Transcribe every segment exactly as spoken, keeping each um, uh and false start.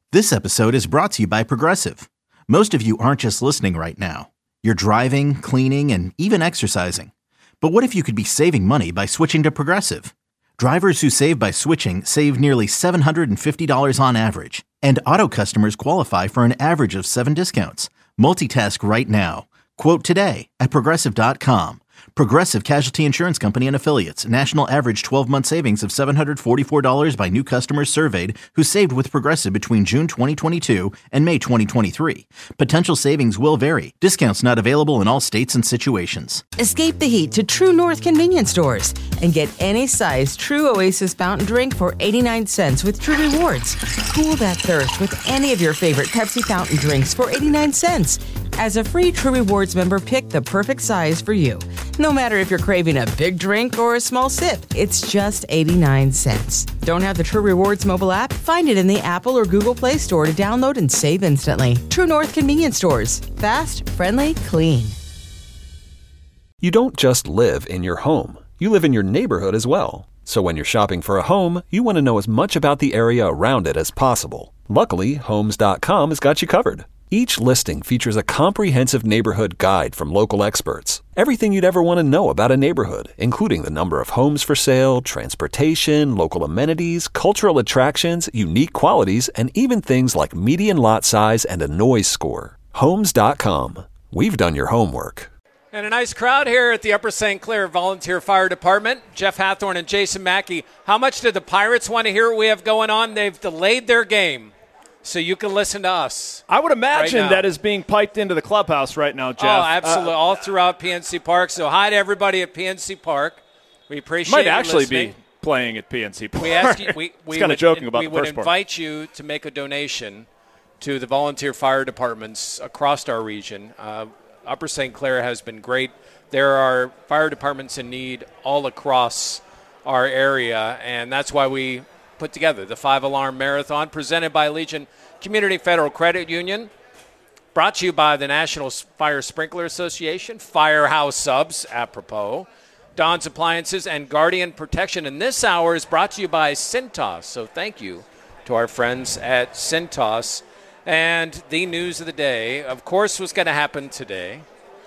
This episode is brought to you by Progressive. Most of you aren't just listening right now. You're driving, cleaning, and even exercising. But what if you could be saving money by switching to Progressive? Drivers who save by switching save nearly seven hundred fifty dollars on average. And auto customers qualify for an average of seven discounts. Multitask right now. Quote today at Progressive dot com. Progressive Casualty Insurance Company and Affiliates. National average twelve-month savings of seven hundred forty-four dollars by new customers surveyed who saved with Progressive between June twenty twenty-two and May twenty twenty-three. Potential savings will vary. Discounts not available in all states and situations. Escape the heat to True North convenience stores and get any size True Oasis fountain drink for eighty-nine cents with True Rewards. Cool that thirst with any of your favorite Pepsi fountain drinks for eighty-nine cents. As a free True Rewards member, pick the perfect size for you. No matter if you're craving a big drink or a small sip, it's just eighty-nine cents. Don't have the True Rewards mobile app? Find it in the Apple or Google Play Store to download and save instantly. True North convenience stores. Fast, friendly, clean. You don't just live in your home. You live in your neighborhood as well. So when you're shopping for a home, you want to know as much about the area around it as possible. Luckily, Homes dot com has got you covered. Each listing features a comprehensive neighborhood guide from local experts. Everything you'd ever want to know about a neighborhood, including the number of homes for sale, transportation, local amenities, cultural attractions, unique qualities, and even things like median lot size and a noise score. Homes dot com. We've done your homework. And a nice crowd here at the Upper Saint Clair Volunteer Fire Department. Jeff Hathorn and Jason Mackey. How much did the Pirates want to hear what we have going on? They've delayed their game, so you can listen to us. I would imagine right that is being piped into the clubhouse right now, Jeff. Oh, absolutely. Uh, All throughout P N C Park. So hi to everybody at P N C Park. We appreciate might you actually listening. be playing at P N C Park. We ask you, we, we kind of would, joking about we the would first part. invite you to make a donation to the volunteer fire departments across our region. Uh, Upper Saint Clair has been great. There are fire departments in need all across our area, and that's why we put together the five-alarm marathon presented by Legion Community Federal Credit Union, brought to you by the National Fire Sprinkler Association, Firehouse Subs, apropos, Don's Appliances, and Guardian Protection. And this hour is brought to you by Cintas. So thank you to our friends at Cintas. And the news of the day, of course, was going to happen today.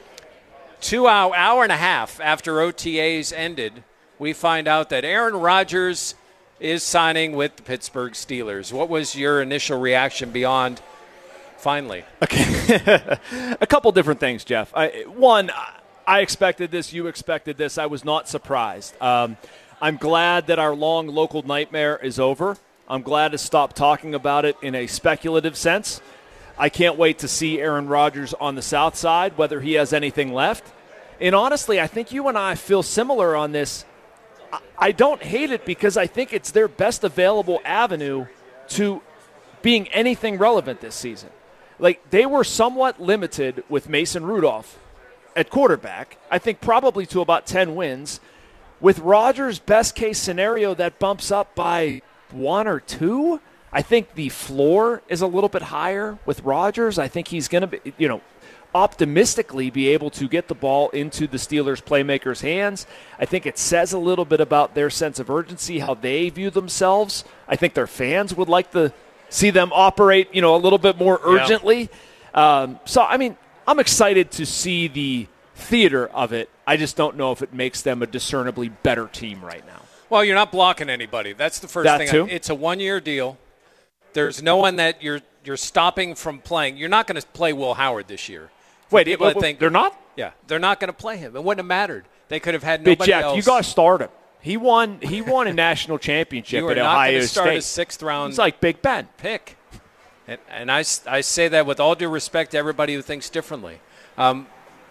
Two hour, hour and a half after O T As ended, we find out that Aaron Rodgers is signing with the Pittsburgh Steelers. What was your initial reaction beyond finally? Okay. A couple different things, Jeff. I, one, I expected this. You expected this. I was not surprised. Um, I'm glad that our long local nightmare is over. I'm glad to stop talking about it in a speculative sense. I can't wait to see Aaron Rodgers on the South Side, whether he has anything left. And honestly, I think you and I feel similar on this. I don't hate it because I think it's their best available avenue to being anything relevant this season. Like, they were somewhat limited with Mason Rudolph at quarterback, I think probably to about ten wins. With Rodgers' best-case scenario, that bumps up by one or two. I think the floor is a little bit higher with Rodgers. I think he's going to be, you know, optimistically be able to get the ball into the Steelers' playmakers' hands. I think it says a little bit about their sense of urgency, how they view themselves. I think their fans would like to see them operate, you know, a little bit more urgently. Yeah. Um, so, I mean, I'm excited to see the theater of it. I just don't know if it makes them a discernibly better team right now. Well, you're not blocking anybody. That's the first that thing. Too? I, it's a one-year deal. There's no one that you're you're stopping from playing. You're not going to play Will Howard this year. Wait, people wait, that think they're not? Yeah, they're not going to play him. It wouldn't have mattered. They could have had Big nobody Jack, else. you got to start him. He won. He won a national championship you are at not Ohio gonna start State. a sixth round. He's like Big Ben. Pick, and, and I, I say that with all due respect to everybody who thinks differently. Um,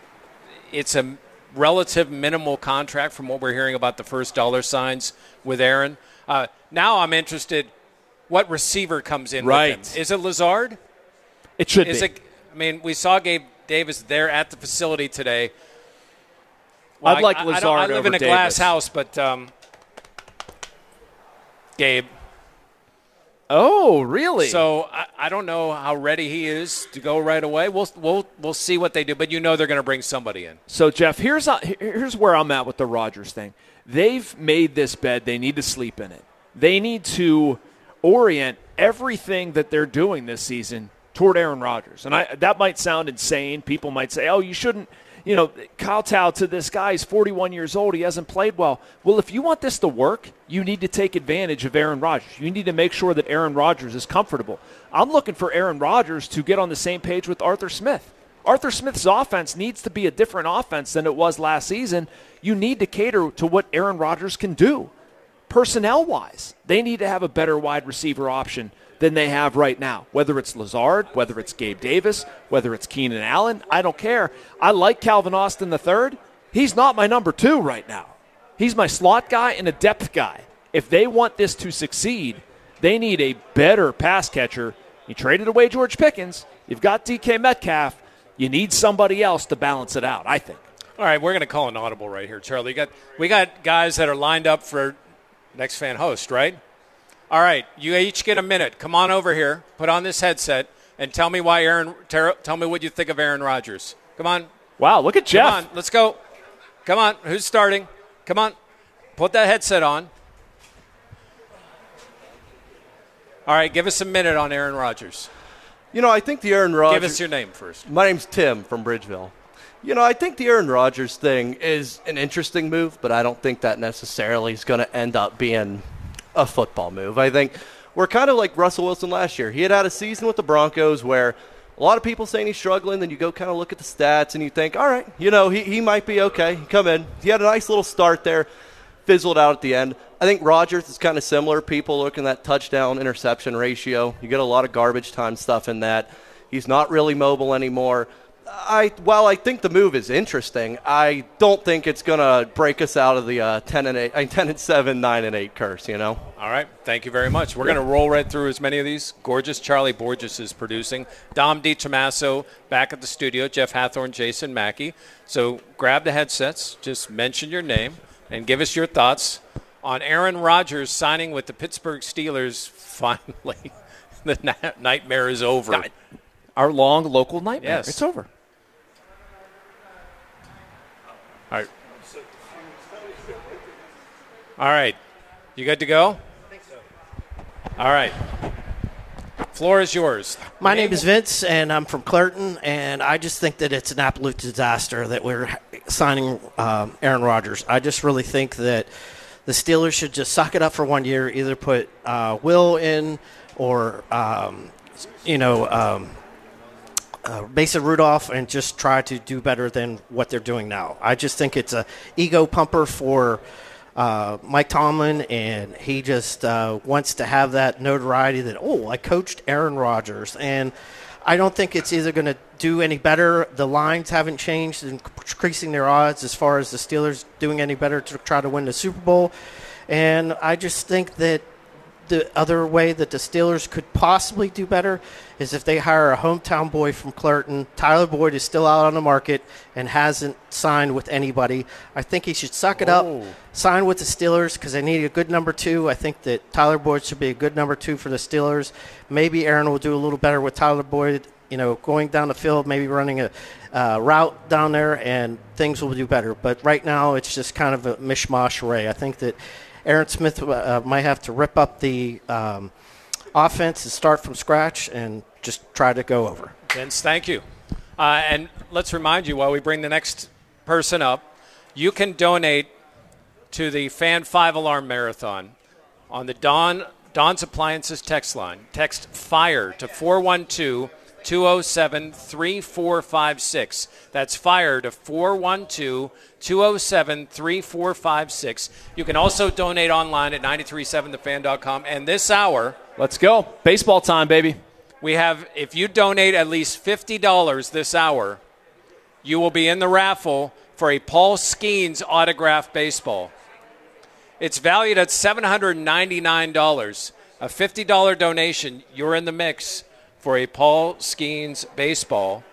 it's a relative minimal contract from what we're hearing about the first dollar signs with Aaron. Uh, now I'm interested. What receiver comes in right. with him? Is it Lazard? It should Is be. It, I mean, we saw Gabe Davis there at the facility today. Well, I'd like I, Lazard I, I live over in a Davis. glass house, but um, Gabe. Oh, really? So I, I don't know how ready he is to go right away. We'll we'll we'll see what they do, but you know they're going to bring somebody in. So Jeff, here's a, here's where I'm at with the Rodgers thing. They've made this bed. They need to sleep in it. They need to orient everything that they're doing this season toward Aaron Rodgers. And I, that might sound insane. People might say, oh, you shouldn't, you know, kowtow to this guy. He's forty-one years old. He hasn't played well. Well, if you want this to work, you need to take advantage of Aaron Rodgers. You need to make sure that Aaron Rodgers is comfortable. I'm looking for Aaron Rodgers to get on the same page with Arthur Smith. Arthur Smith's offense needs to be a different offense than it was last season. You need to cater to what Aaron Rodgers can do. Personnel-wise, they need to have a better wide receiver option than they have right now. Whether it's Lazard, whether it's Gabe Davis, whether it's Keenan Allen, I don't care. I like Calvin Austin the third. He's not my number two right now. He's my slot guy and a depth guy. If they want this to succeed, they need a better pass catcher. You traded away George Pickens. You've got D K Metcalf. You need somebody else to balance it out, I think. All right, we're going to call an audible right here, Charlie. You got, we got guys that are lined up for next fan host, right? All right, you each get a minute. Come on over here, put on this headset, and tell me why Aaron. Ter- tell me what you think of Aaron Rodgers. Come on. Wow, look at Jeff. Come on, let's go. Come on, who's starting? Come on, put that headset on. All right, give us a minute on Aaron Rodgers. You know, I think the Aaron Rodgers. Give us your name first. My name's Tim from Bridgeville. You know, I think the Aaron Rodgers thing is an interesting move, but I don't think that necessarily is going to end up being a football move. I think we're kind of like Russell Wilson last year. He had had a season with the Broncos where a lot of people saying he's struggling, then you go kind of look at the stats and you think, all right, you know, he, he might be okay. Come in. He had a nice little start there, fizzled out at the end. I think Rodgers is kind of similar. People looking at that touchdown-interception ratio. You get a lot of garbage time stuff in that. He's not really mobile anymore. I while I think the move is interesting, I don't think it's going to break us out of the uh, ten and eight, ten and seven, nine and eight curse. You know. All right, thank you very much. We're going to roll right through as many of these. Gorgeous Charlie Borges is producing. Dom DiTomaso back at the studio. Jeff Hathorn, Jason Mackey. So grab the headsets. Just mention your name and give us your thoughts on Aaron Rodgers signing with the Pittsburgh Steelers. Finally, the na- nightmare is over. Our long local nightmare. Yes. It's over. All right. All right. You good to go? I think so. All right. Floor is yours. My name is Vince, and I'm from Clairton, and I just think that it's an absolute disaster that we're signing um, Aaron Rodgers. I just really think that the Steelers should just suck it up for one year, either put uh, Will in or, um, you know, um, Uh, Mason Rudolph, and just try to do better than what they're doing now. I just think it's a ego pumper for uh, Mike Tomlin, and he just uh, wants to have that notoriety that, oh, I coached Aaron Rodgers. And I don't think it's either going to do any better. The lines haven't changed, increasing their odds as far as the Steelers doing any better to try to win the Super Bowl. And I just think that the other way that the Steelers could possibly do better is if they hire a hometown boy from Clairton. Tyler Boyd is still out on the market and hasn't signed with anybody. I think he should suck it Oh. up, sign with the Steelers because they need a good number two. I think that Tyler Boyd should be a good number two for the Steelers. Maybe Aaron will do a little better with Tyler Boyd, you know, going down the field, maybe running a uh, route down there, and things will do better. But right now it's just kind of a mishmash array. I think that Aaron Smith uh, might have to rip up the um, offense and start from scratch and just try to go over. Vince, thank you. Uh, and let's remind you, while we bring the next person up, you can donate to the Fan five Alarm Marathon on the Don Don's Appliances text line. Text FIRE to four one two, two oh seven, three four five six. That's FIRE to four one two, two oh seven, three four five six. You can also donate online at nine three seven the fan dot com. And this hour, Let's go. Baseball time, baby. we have, if you donate at least fifty dollars this hour, you will be in the raffle for a Paul Skeens autographed baseball. It's valued at seven hundred ninety-nine dollars. A fifty dollars donation, you're in the mix for a Paul Skeens baseball.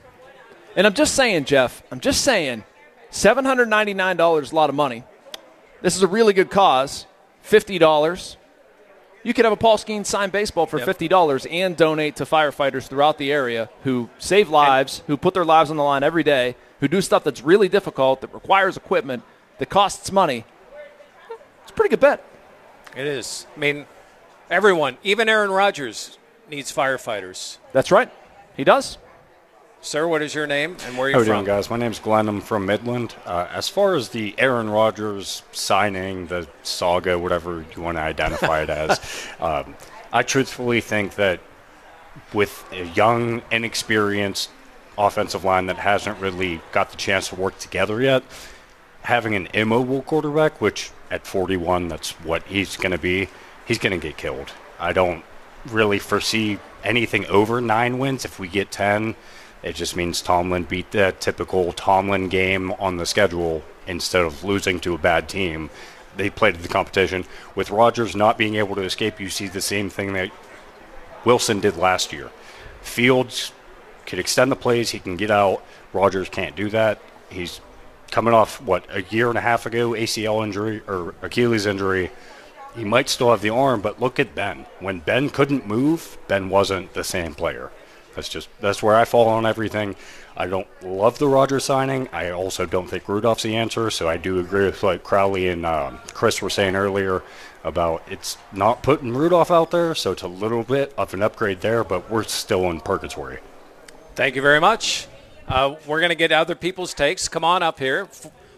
And I'm just saying, Jeff, I'm just saying, seven hundred ninety-nine dollars is a lot of money. This is a really good cause, fifty dollars. You could have a Paul Skeens signed baseball for Yep. fifty dollars and donate to firefighters throughout the area who save lives, who put their lives on the line every day, who do stuff that's really difficult, that requires equipment, that costs money. It's a pretty good bet. It is. I mean, Everyone, even Aaron Rodgers, needs firefighters. That's right. He does. Sir, what is your name and where are you How are you from? doing, guys? My name's Glenn. I'm from Midland. Uh, as far as the Aaron Rodgers signing, the saga, whatever you want to identify it as, um, I truthfully think that with a young, inexperienced offensive line that hasn't really got the chance to work together yet, having an immobile quarterback, which at forty-one, that's what he's going to be, he's going to get killed. I don't really foresee anything over nine wins. If we get ten, it just means Tomlin beat the typical Tomlin game on the schedule instead of losing to a bad team. They played the competition. With Rodgers not being able to escape, you see the same thing that Wilson did last year. Fields could extend the plays. He can get out. Rodgers can't do that. He's coming off, what, a year and a half ago, A C L injury or Achilles injury. He might still have the arm, but look at Ben. When Ben couldn't move, Ben wasn't the same player. That's just that's where I fall on everything. I don't love the Rodgers signing. I also don't think Rudolph's the answer, so I do agree with what Crowley and um, Chris were saying earlier about it's not putting Rudolph out there, so it's a little bit of an upgrade there, but we're still in purgatory. Thank you very much. Uh, we're going to get other people's takes. Come on up here.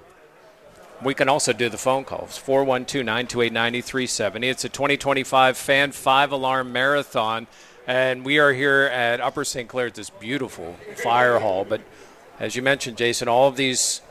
We can also do the phone calls, four one two, nine two eight, nine three seven zero. It's a twenty twenty-five Fan five-Alarm Marathon. And we are here at Upper Saint Clair at this beautiful fire hall. But as you mentioned, Jason, all of these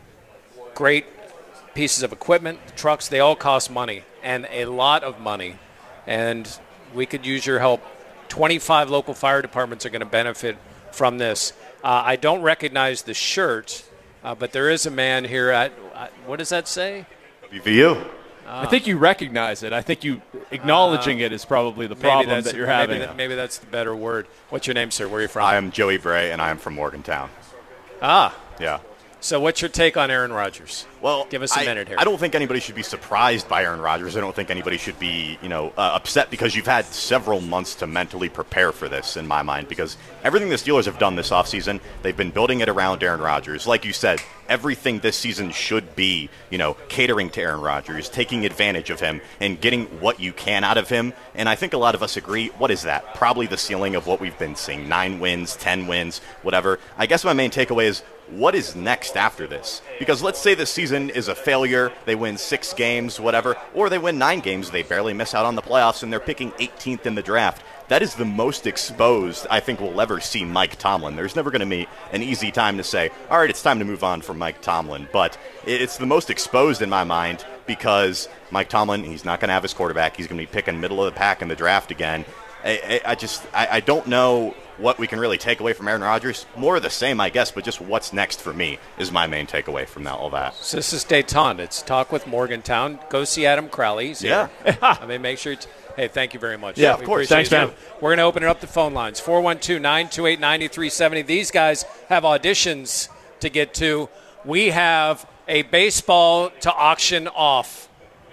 great pieces of equipment, trucks, they all cost money, and a lot of money. And we could use your help. twenty-five local fire departments are going to benefit from this. Uh, I don't recognize the shirt, uh, but there is a man here at, uh, what does that say? W V U. I think you recognize it. I think you acknowledging uh, it is probably the problem that you're having. Maybe, that, maybe that's the better word. What's your name, sir? Where are you from? I am Joey Bray, and I am from Morgantown. Ah. Yeah. So what's your take on Aaron Rodgers? Well, give us a I, minute here. I don't think anybody should be surprised by Aaron Rodgers. I don't think anybody should be, you know, uh, upset because you've had several months to mentally prepare for this, in my mind, because everything the Steelers have done this offseason, they've been building it around Aaron Rodgers. Like you said, everything this season should be, you know, catering to Aaron Rodgers, taking advantage of him, and getting what you can out of him. And I think a lot of us agree, what is that? Probably the ceiling of what we've been seeing. Nine wins, ten wins, whatever. I guess my main takeaway is, what is next after this? Because let's say this season is a failure, they win six games, whatever, or they win nine games, they barely miss out on the playoffs, and they're picking eighteenth in the draft. That is the most exposed I think we'll ever see Mike Tomlin. There's never going to be an easy time to say, all right, it's time to move on from Mike Tomlin. But it's the most exposed in my mind because Mike Tomlin, he's not going to have his quarterback. He's going to be picking middle of the pack in the draft again. I, I, I just I, I don't know what we can really take away from Aaron Rodgers. More of the same, I guess, but just what's next for me is my main takeaway from that, all that. So this is Dayton. It's Talk with Morgantown. Go see Adam Crowley. He's yeah. I mean, make sure. T- hey, thank you very much. Yeah, we of course. Thanks, man. We're going to open it up to phone lines. four one two, nine two eight, nine three seven zero. These guys have auditions to get to. We have a baseball to auction off.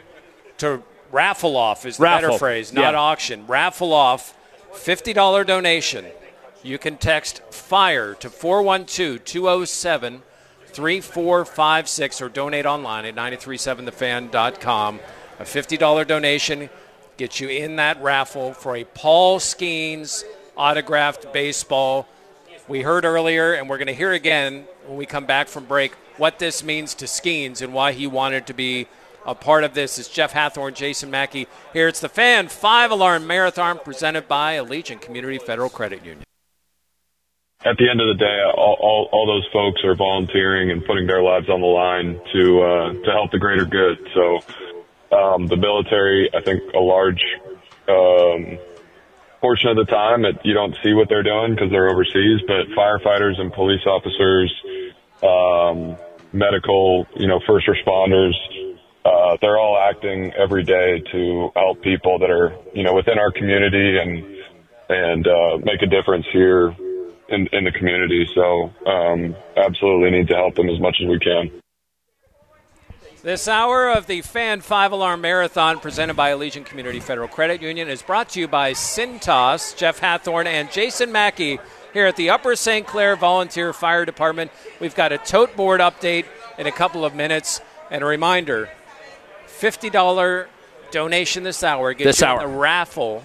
To raffle off is the raffle. better phrase, not yeah. auction. Raffle off, fifty dollars donation. You can text FIRE to four one two, two zero seven, three four five six or donate online at nine three seven the fan dot com. A fifty dollars donation gets you in that raffle for a Paul Skeens autographed baseball. We heard earlier, and we're going to hear again when we come back from break, what this means to Skeens and why he wanted to be a part of this. Is Jeff Hathorn, Jason Mackey here. It's the Fan five-Alarm Marathon presented by Allegiant Community Federal Credit Union. At the end of the day, all, all, all those folks are volunteering and putting their lives on the line to uh, to help the greater good. So um, the military, I think a large um, portion of the time, it, you don't see what they're doing because they're overseas, but firefighters and police officers, um, medical, you know, first responders, uh, they're all acting every day to help people that are, you know, within our community and and uh, make a difference here in, in the community. So um, absolutely need to help them as much as we can. This hour of the Fan five-Alarm Marathon presented by Allegiant Community Federal Credit Union is brought to you by Cintas, Jeff Hathorn, and Jason Mackey here at the Upper Saint Clair Volunteer Fire Department. We've got a tote board update in a couple of minutes. And a reminder, fifty dollars donation this hour gets This you hour. in the raffle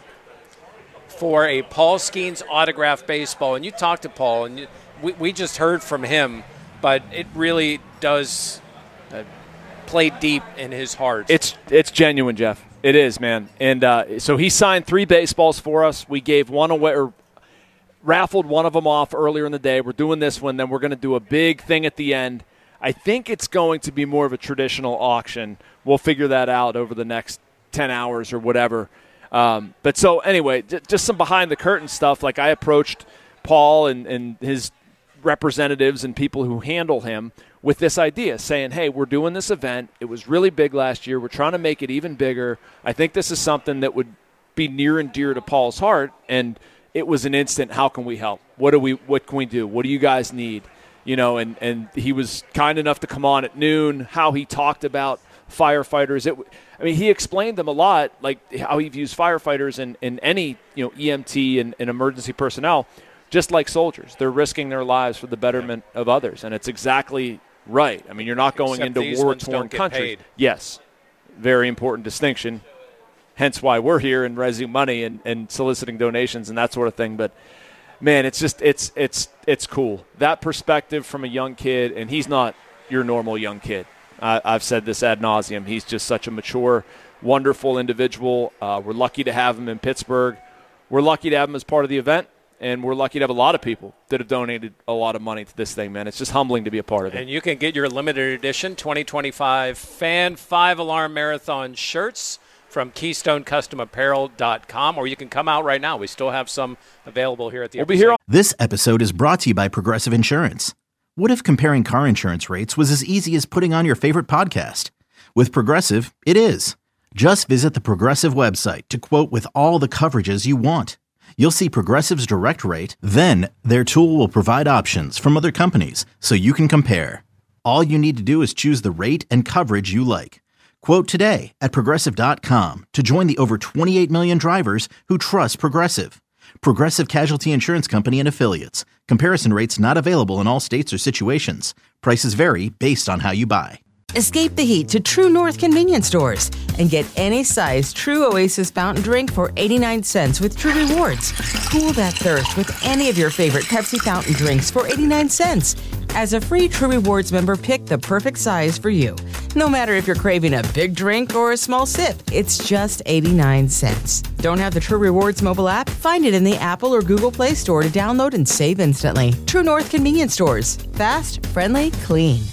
for a Paul Skeens autographed baseball. And you talked to Paul, and you, we, we just heard from him, but it really does uh, play deep in his heart. It's it's genuine, Jeff. It is, man. And uh, so he signed three baseballs for us. We gave one away, or raffled one of them off earlier in the day. We're doing this one, then we're going to do a big thing at the end. I think it's going to be more of a traditional auction. We'll figure that out over the next ten hours or whatever. Um, but so anyway, j- just some behind the curtain stuff. Like I approached Paul and, and his representatives and people who handle him with this idea, saying, hey, we're doing this event. It was really big last year. We're trying to make it even bigger. I think this is something that would be near and dear to Paul's heart. And it was an instant, how can we help? What do we? What can we do? What do you guys need? You know, and, and he was kind enough to come on at noon, how he talked about firefighters. It, I mean, he explained them a lot, like how he views firefighters and, and any, you know, E M T and, and emergency personnel, just like soldiers. They're risking their lives for the betterment of others, and it's exactly right. I mean, you're not going Except into war-torn countries. Yes, very important distinction, hence why we're here and raising money and, and soliciting donations and that sort of thing. But, man, it's just it's it's it's cool. That perspective from a young kid, and he's not your normal young kid. Uh, I've said this ad nauseum. He's just such a mature, wonderful individual. Uh, we're lucky to have him in Pittsburgh. We're lucky to have him as part of the event, and we're lucky to have a lot of people that have donated a lot of money to this thing, man. It's just humbling to be a part of it. And you can get your limited edition twenty twenty-five Fan five-Alarm Marathon shirts from Keystone Custom Apparel dot com, or you can come out right now. We still have some available here at the We'll be here. This episode is brought to you by Progressive Insurance. What if comparing car insurance rates was as easy as putting on your favorite podcast? With Progressive, it is. Just visit the Progressive website to quote with all the coverages you want. You'll see Progressive's direct rate, then their tool will provide options from other companies so you can compare. All you need to do is choose the rate and coverage you like. Quote today at Progressive dot com to join the over twenty-eight million drivers who trust Progressive. Progressive Casualty Insurance Company and Affiliates. Comparison rates not available in all states or situations. Prices vary based on how you buy. Escape the heat to True North convenience stores and get any size True Oasis fountain drink for eighty-nine cents with True Rewards. Cool that thirst with any of your favorite Pepsi fountain drinks for eighty-nine cents. As a free True Rewards member, pick the perfect size for you. No matter if you're craving a big drink or a small sip, it's just eighty-nine cents. Don't have the True Rewards mobile app? Find it in the Apple or Google Play Store to download and save instantly. True North convenience stores. Fast, friendly, clean.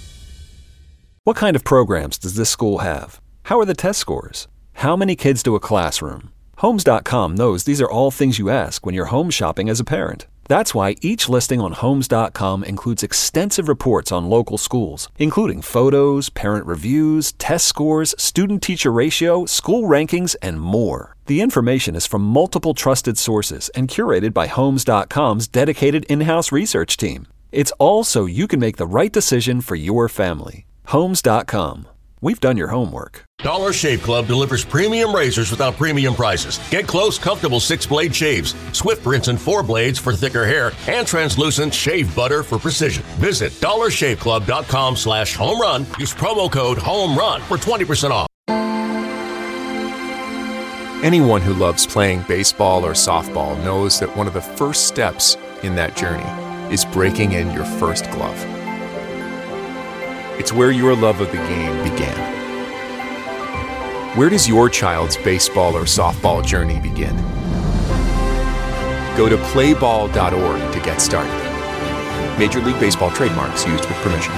What kind of programs does this school have? How are the test scores? How many kids do a classroom? Homes dot com knows these are all things you ask when you're home shopping as a parent. That's why each listing on Homes dot com includes extensive reports on local schools, including photos, parent reviews, test scores, student-teacher ratio, school rankings, and more. The information is from multiple trusted sources and curated by Homes dot com's dedicated in-house research team. It's all so you can make the right decision for your family. Homes dot com. We've done your homework. Dollar Shave Club delivers premium razors without premium prices. Get close, comfortable six-blade shaves, swift rinse and four blades for thicker hair, and translucent shave butter for precision. Visit dollar shave club dot com slash home run. Use promo code HOMERUN for twenty percent off. Anyone who loves playing baseball or softball knows that one of the first steps in that journey is breaking in your first glove. It's where your love of the game began. Where does your child's baseball or softball journey begin? Go to play ball dot org to get started. Major League Baseball trademarks used with permission.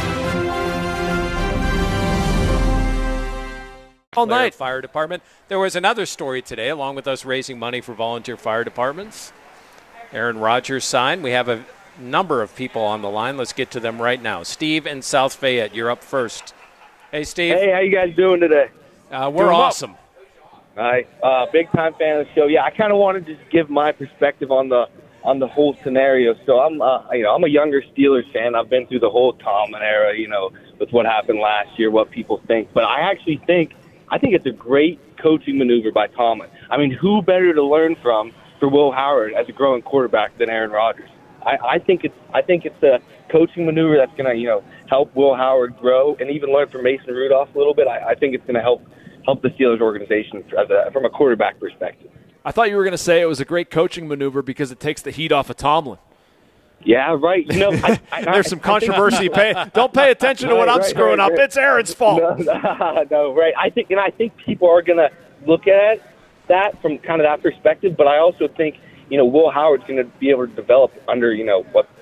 All night, Fire Department. There was another story today, along with us raising money for volunteer fire departments. Aaron Rodgers signed. We have a number of people on the line. Let's get to them right now. Steve in South Fayette, you're up first. Hey, Steve. Hey, how you guys doing today? Uh, we're doing awesome. All right, uh, big time fan of the show. Yeah, I kind of wanted to just give my perspective on the on the whole scenario. So I'm, uh, you know, I'm a younger Steelers fan. I've been through the whole Tomlin era, you know, with what happened last year, what people think. But I actually think, I think it's a great coaching maneuver by Tomlin. I mean, who better to learn from for Will Howard as a growing quarterback than Aaron Rodgers? I, I think it's I think it's a coaching maneuver that's going to, you know, help Will Howard grow and even learn from Mason Rudolph a little bit. I, I think it's going to help help the Steelers organization as a, from a quarterback perspective. I thought you were going to say it was a great coaching maneuver because it takes the heat off of Tomlin. Yeah, right. You know, I, I, There's some I, controversy. I pay, don't pay attention to what right, I'm right, screwing right, up. right. It's Aaron's fault. No, no, no, right. I think, and I think people are going to look at that from kind of that perspective. But I also think, you know, Will Howard's going to be able to develop under, you know, what.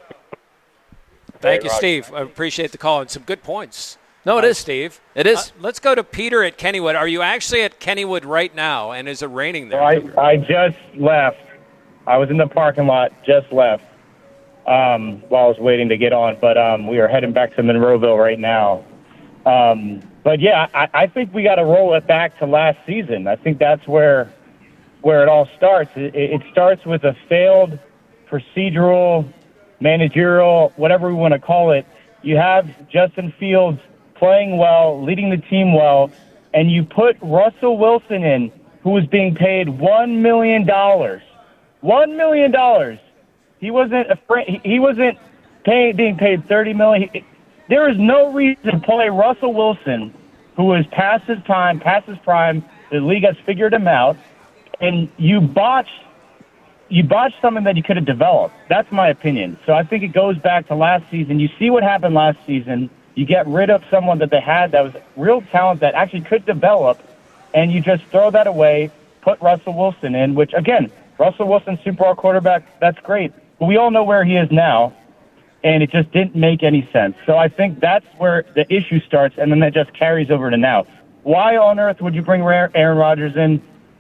Thank you, Steve. I appreciate the call and some good points. No, it uh, is, Steve. It is. Uh, let's go to Peter at Kennywood. Are you actually at Kennywood right now? And is it raining there? I, I just left. I was in the parking lot, just left um, while I was waiting to get on. But um, we are heading back to Monroeville right now. Um, but, yeah, I, I think we got to roll it back to last season. I think that's where where it all starts. It, it starts with a failed procedural, managerial, whatever we want to call it. You have Justin Fields playing well, leading the team well, and you put Russell Wilson in, who was being paid one million dollars. one million dollars. He wasn't a fr- he wasn't pay, being paid thirty million dollars. He, there is no reason to play Russell Wilson, who is past his time, past his prime. The league has figured him out, and you botched you botched something that you could have developed. That's my opinion. So I think it goes back to last season. You see what happened last season. You get rid of someone that they had that was real talent that actually could develop, and you just throw that away, put Russell Wilson in, which, again, Russell Wilson, Super Bowl quarterback, that's great. But we all know where he is now, and it just didn't make any sense. So I think that's where the issue starts, and then that just carries over to now. Why on earth would you bring Aaron Rodgers in?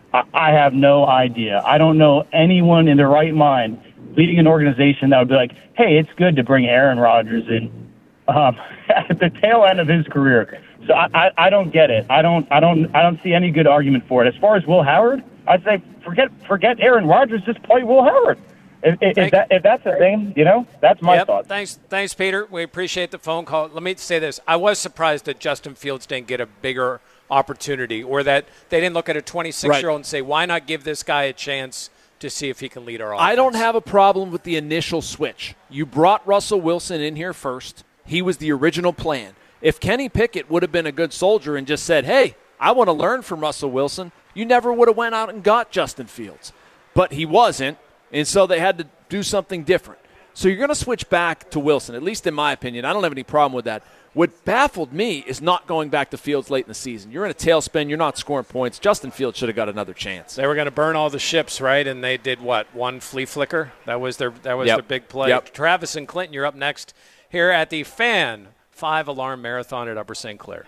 I have no idea. I don't know anyone in their right mind leading an organization that would be like, hey, it's good to bring Aaron Rodgers in um, at the tail end of his career. So I, I, I don't get it. I don't I don't I don't see any good argument for it. As far as Will Howard, I'd say forget forget Aaron Rodgers, just play Will Howard. If, if, that, if that's a thing, you know, that's my yep. thought. Thanks, thanks, Peter. We appreciate the phone call. Let me say this. I was surprised that Justin Fields didn't get a bigger opportunity, or that they didn't look at a twenty-six-year-old right. and say, why not give this guy a chance to see if he can lead our offense? I don't have a problem with the initial switch. You brought Russell Wilson in here first. He was the original plan. If Kenny Pickett would have been a good soldier and just said, hey, I want to learn from Russell Wilson, you never would have went out and got Justin Fields. But he wasn't, and so they had to do something different. So you're going to switch back to Wilson, at least in my opinion. I don't have any problem with that. What baffled me is not going back to Fields late in the season. You're in a tailspin. You're not scoring points. Justin Fields should have got another chance. They were going to burn all the ships, right? And they did what? One flea flicker? That was their that was yep. their big play. Yep. Travis and Clinton, you're up next here at the Fan five Alarm Marathon at Upper Saint Clair.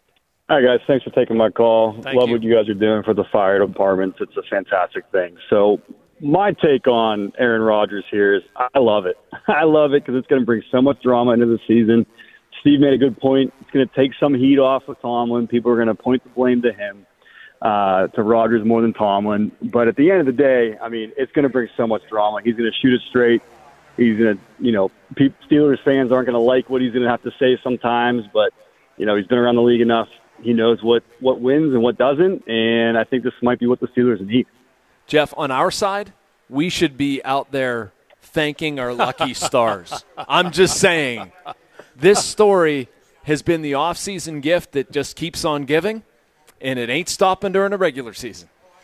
Hi, guys. Thanks for taking my call. Thank Love you. what you guys are doing for the fire departments. It's a fantastic thing. So my take on Aaron Rodgers here is I love it. I love it because it's going to bring so much drama into the season. Steve made a good point. It's going to take some heat off of Tomlin. People are going to point the blame to him, uh, to Rodgers more than Tomlin. But at the end of the day, I mean, it's going to bring so much drama. He's going to shoot it straight. He's going to, you know, people, Steelers fans aren't going to like what he's going to have to say sometimes. But, you know, he's been around the league enough. He knows what, what wins and what doesn't. And I think this might be what the Steelers need. Jeff, on our side, we should be out there thanking our lucky stars. I'm just saying. This story has been the off-season gift that just keeps on giving, and it ain't stopping during the regular season.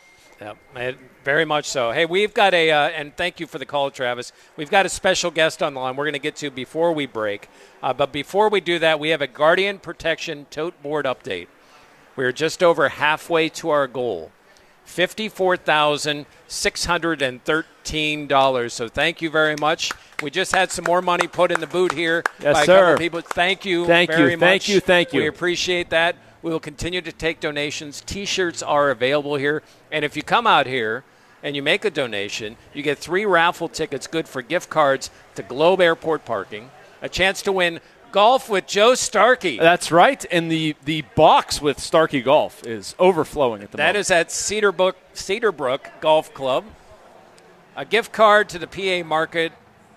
Yep, very much so. Hey, we've got a, uh, and thank you for the call, Travis. We've got a special guest on the line we're going to get to before we break. Uh, but before we do that, we have a Guardian Protection Tote Board update. We're just over halfway to our goal. fifty-four thousand six hundred thirteen dollars. So thank you very much. We just had some more money put in the boot here yes, by a sir. couple of people. Thank you thank very you. much. Thank you. Thank you. We appreciate that. We will continue to take donations. T-shirts are available here. And if you come out here and you make a donation, you get three raffle tickets good for gift cards to Globe Airport parking, a chance to win golf with Joe Starkey. That's right, and the, the box with Starkey Golf is overflowing at the that moment. That is at Cedarbrook, Cedarbrook Golf Club. A gift card to the P A Market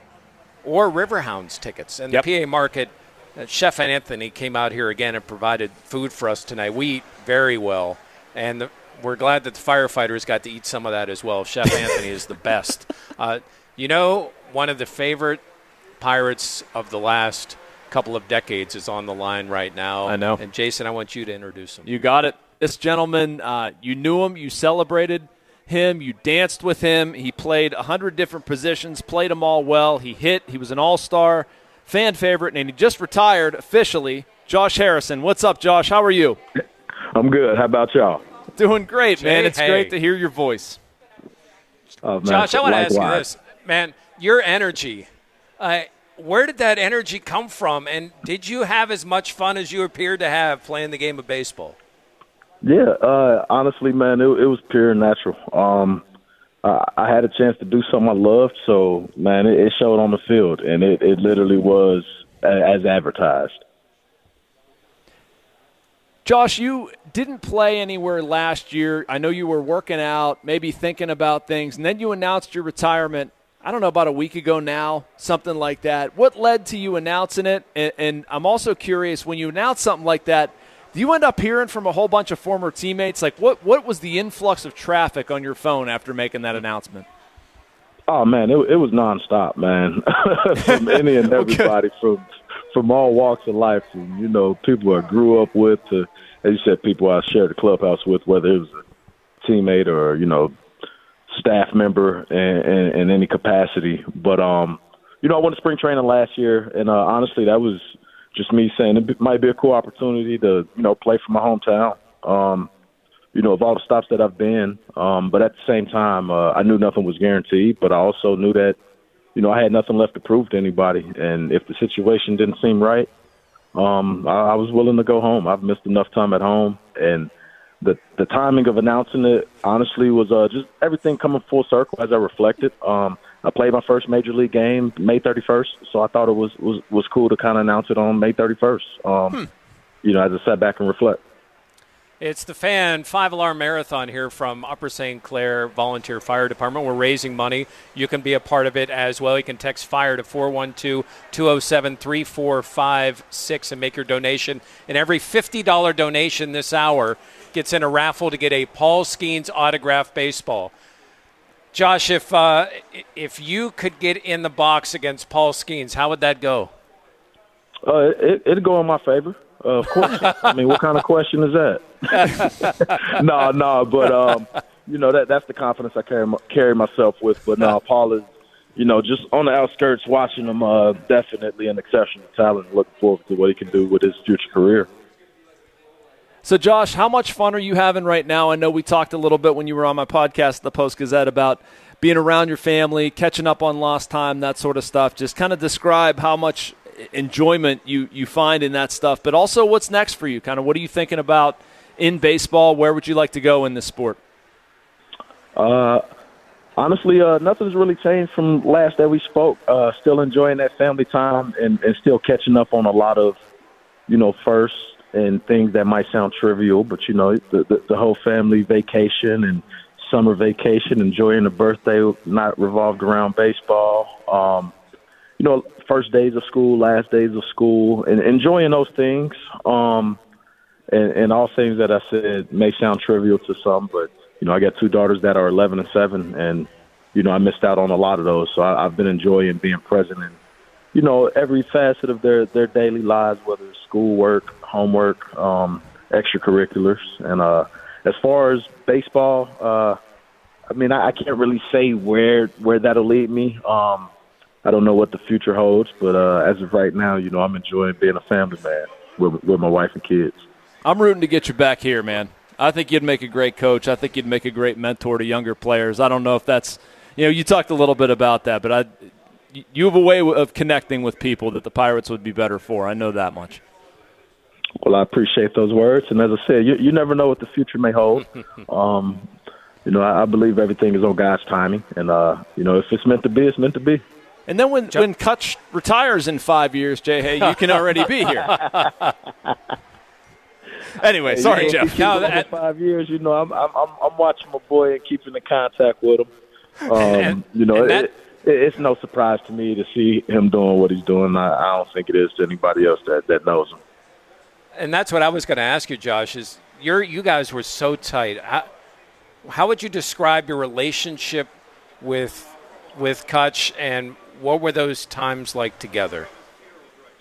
or Riverhounds tickets. And yep. the P A Market, uh, Chef Anthony came out here again and provided food for us tonight. We eat very well, and the, we're glad that the firefighters got to eat some of that as well. Chef Anthony is the best. Uh, you know, one of the favorite Pirates of the last couple of decades is on the line right now. I know. And, Jason, I want you to introduce him. You got it. This gentleman, uh, you knew him, you celebrated him, you danced with him. He played one hundred different positions, played them all well. He hit. He was an all-star, fan favorite, and he just retired officially. Josh Harrison. What's up, Josh? How are you? I'm good. How about y'all? Doing great, man. Jay, It's hey. great to hear your voice. Oh, man, Josh, I want to ask you likewise. this. Man, your energy, uh, where did that energy come from? And did you have as much fun as you appeared to have playing the game of baseball? Yeah, uh, honestly, man, it, it was pure and natural. Um, I, I had a chance to do something I loved, so, man, it, it showed on the field, and it, it literally was a, as advertised. Josh, you didn't play anywhere last year. I know you were working out, maybe thinking about things, and then you announced your retirement, I don't know, about a week ago now, something like that. What led to you announcing it? And, and I'm also curious, when you announce something like that, do you end up hearing from a whole bunch of former teammates? Like, what, what was the influx of traffic on your phone after making that announcement? Oh, man, it, it was nonstop, man, from any and everybody, okay. from from all walks of life, from, you know, people I grew up with to, as you said, people I shared the clubhouse with, whether it was a teammate or, you know, staff member in, in, in any capacity. But, um, you know, I went to spring training last year, and uh, honestly, that was just me saying it might be a cool opportunity to, you know, play for my hometown, um, you know, of all the stops that I've been. Um, but at the same time, uh, I knew nothing was guaranteed, but I also knew that, you know, I had nothing left to prove to anybody. And if the situation didn't seem right, um, I, I was willing to go home. I've missed enough time at home. And the the timing of announcing it, honestly, was uh, just everything coming full circle as I reflected. Um, I played my first major league game May thirty-first, so I thought it was, was, was cool to kind of announce it on May thirty-first, um, hmm. you know, as I sat back and reflect. It's the Fan five-alarm marathon here from Upper Saint Clair Volunteer Fire Department. We're raising money. You can be a part of it as well. You can text FIRE to four one two, two oh seven, three four five six and make your donation. And every fifty dollars donation this hour gets in a raffle to get a Paul Skeens autographed baseball. Josh, if uh, if you could get in the box against Paul Skeens, how would that go? Uh, it, it'd go in my favor. Uh, of course. I mean, what kind of question is that? no, no, but, um, you know, that that's the confidence I carry, carry myself with. But no, Paul is, you know, just on the outskirts watching him, uh, definitely an exceptional talent. Looking forward to what he can do with his future career. So, Josh, how much fun are you having right now? I know we talked a little bit when you were on my podcast, The Post-Gazette, about being around your family, catching up on lost time, that sort of stuff. Just kind of describe how much enjoyment you, you find in that stuff, but also what's next for you. Kind of what are you thinking about in baseball? Where would you like to go in this sport? Uh, honestly, uh, nothing's really changed from last that we spoke. Uh, still enjoying that family time and, and still catching up on a lot of, you know, firsts and things that might sound trivial, but, you know, the, the, the whole family vacation and summer vacation, enjoying the birthday not revolved around baseball. Um, you know, first days of school, last days of school, and enjoying those things. Um, and, and all things that I said may sound trivial to some, but, you know, I got two daughters that are eleven and seven, and, you know, I missed out on a lot of those. So I, I've been enjoying being present in, you know, every facet of their, their daily lives, whether it's schoolwork, homework, um, extracurriculars. And uh, as far as baseball, uh, I mean, I, I can't really say where where that'll lead me. Um, I don't know what the future holds, but uh, as of right now, you know, I'm enjoying being a family man with, with my wife and kids. I'm rooting to get you back here, man. I think you'd make a great coach. I think you'd make a great mentor to younger players. I don't know if that's, you know, you talked a little bit about that, but I, you have a way of connecting with people that the Pirates would be better for. I know that much. Well, I appreciate those words. And as I said, you, you never know what the future may hold. um, you know, I, I believe everything is on God's timing. And, uh, you know, if it's meant to be, it's meant to be. And then when, when Kutch retires in five years, Jay, hey, you can already be here. Anyway, sorry, yeah, Jeff. No, that, five years, you know, I'm, I'm I'm watching my boy and keeping in contact with him. Um, and, you know, that, it, it, it's no surprise to me to see him doing what he's doing. I, I don't think it is to anybody else that, that knows him. And that's what I was going to ask you, Josh, is you're, you guys were so tight. How, how would you describe your relationship with with Kutch, and what were those times like together?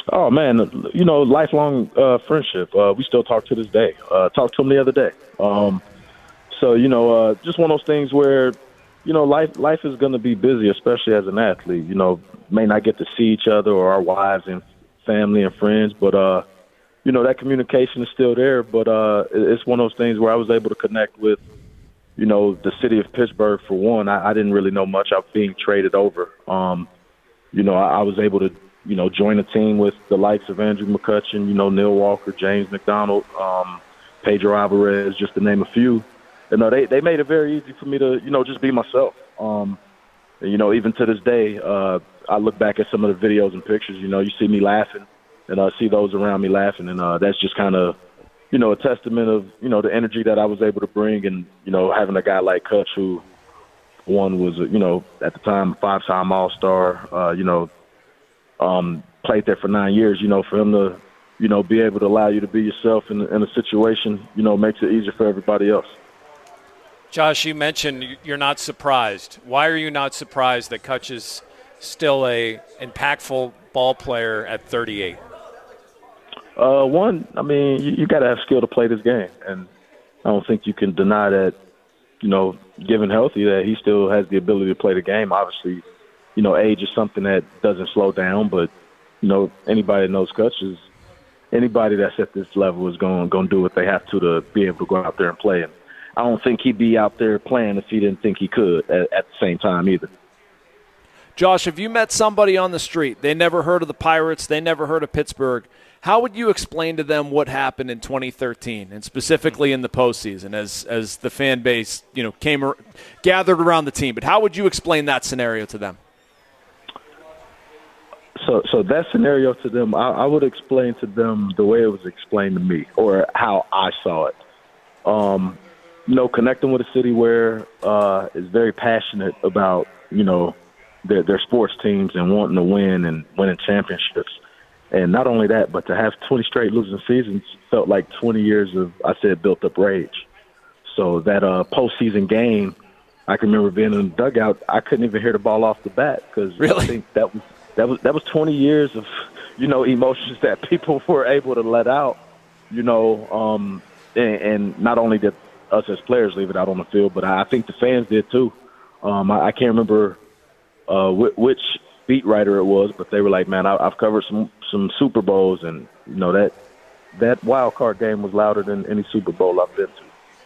Oh man, you know, lifelong uh, friendship. Uh, we still talk to this day. Uh, talked to him the other day. Um, so you know, uh, just one of those things where, you know, life life is going to be busy, especially as an athlete. You know, may not get to see each other or our wives and family and friends, but uh, you know, that communication is still there. But uh, it's one of those things where I was able to connect with, you know, the city of Pittsburgh for one. I, I didn't really know much. I was being traded over. Um, you know, I, I was able to, you know, join a team with the likes of Andrew McCutcheon, you know, Neil Walker, James McDonald, um, Pedro Alvarez, just to name a few. You know, they, they made it very easy for me to, you know, just be myself. Um, and, you know, even to this day, uh, I look back at some of the videos and pictures, you know, you see me laughing and I uh, see those around me laughing. And uh, that's just kind of, you know, a testament of, you know, the energy that I was able to bring. And, you know, having a guy like Kutch, who one was, you know, at the time, five-time All-Star, uh, you know, um, played there for nine years, you know, for him to, you know, be able to allow you to be yourself in, in a situation, you know, makes it easier for everybody else. Josh, you mentioned you're not surprised. Why are you not surprised that Kutch is still a impactful ball player at thirty-eight? Uh, one, I mean, you, you got to have skill to play this game, and I don't think you can deny that, you know, given healthy, that he still has the ability to play the game. Obviously, you know, age is something that doesn't slow down, but, you know, anybody that knows Kutch is anybody that's at this level is going going to do what they have to to be able to go out there and play. And I don't think he'd be out there playing if he didn't think he could at, at the same time either. Josh, have you met somebody on the street? They never heard of the Pirates. They never heard of Pittsburgh. How would you explain to them what happened in twenty thirteen, and specifically in the postseason, as as the fan base, you know, came gathered around the team? But how would you explain that scenario to them? So, so that scenario to them, I, I would explain to them the way it was explained to me, or how I saw it. Um, you know, connecting with a city where uh, is very passionate about, you know, their their sports teams and wanting to win and winning championships. And not only that, but to have twenty straight losing seasons felt like twenty years of, I said, built-up rage. So that uh, postseason game, I can remember being in the dugout, I couldn't even hear the ball off the bat because really? I think that was that was that was twenty years of, you know, emotions that people were able to let out, you know, um, and, and not only did us as players leave it out on the field, but I think the fans did too. Um, I, I can't remember uh, wh- which beat writer it was, but they were like, man, I, I've covered some, some Super Bowls, and, you know, that that wild card game was louder than any Super Bowl I've been to.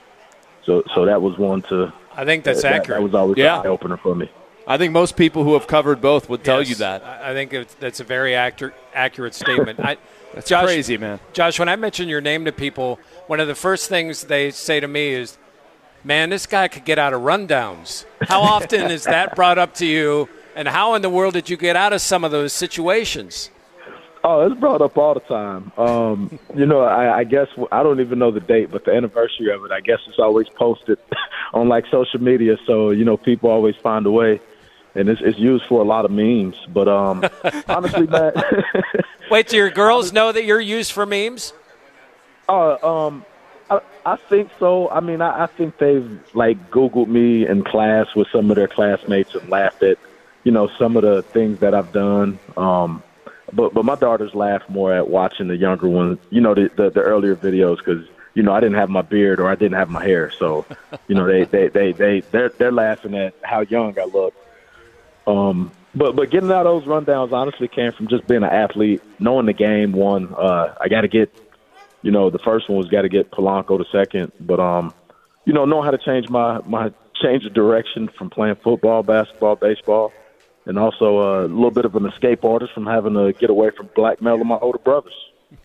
So so that was one to – I think that's that, accurate. That was always yeah. an eye-opener for me. I think most people who have covered both would tell yes, you that. I think it's, that's a very accurate, accurate statement. I, that's Josh, crazy, man. Josh, when I mention your name to people, one of the first things they say to me is, man, this guy could get out of rundowns. How often is that brought up to you, and how in the world did you get out of some of those situations? Oh, it's brought up all the time. Um, you know, I, I guess I don't even know the date, but the anniversary of it, I guess it's always posted on, like, social media. So, you know, people always find a way, and it's, it's used for a lot of memes. But um, honestly, Matt. Wait, do your girls know that you're used for memes? Oh, uh, um, I, I think so. I mean, I, I think they've, like, Googled me in class with some of their classmates and laughed at, you know, some of the things that I've done. Um, but but my daughters laugh more at watching the younger ones, you know, the the, the earlier videos, because, you know, I didn't have my beard or I didn't have my hair. So, you know, they, they, they, they, they're, they're laughing at how young I look. Um, but, but getting out of those rundowns honestly came from just being an athlete, knowing the game. One, uh, I got to get, you know, the first one was got to get Polanco the second. But, um, you know, knowing how to change my, my change of direction from playing football, basketball, baseball, and also uh, a little bit of an escape artist from having to get away from blackmail of my older brothers.